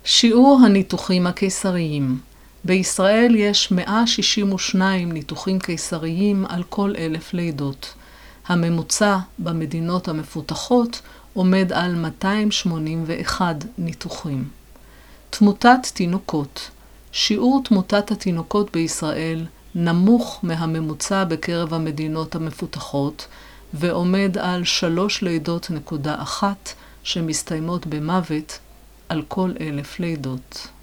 שיעור הניתוחים הקיסריים. בישראל יש 162 ניתוחים קיסריים על כל 1,000 לידות. הממוצע במדינות המפותחות עומד על 281 ניתוחים. תמותת תינוקות. שיעור תמותת התינוקות בישראל נמוך מהממוצע בקרב המדינות המפותחות, ועומד על 3.1 לידות שמסתיימות במוות על כל 1,000 לידות.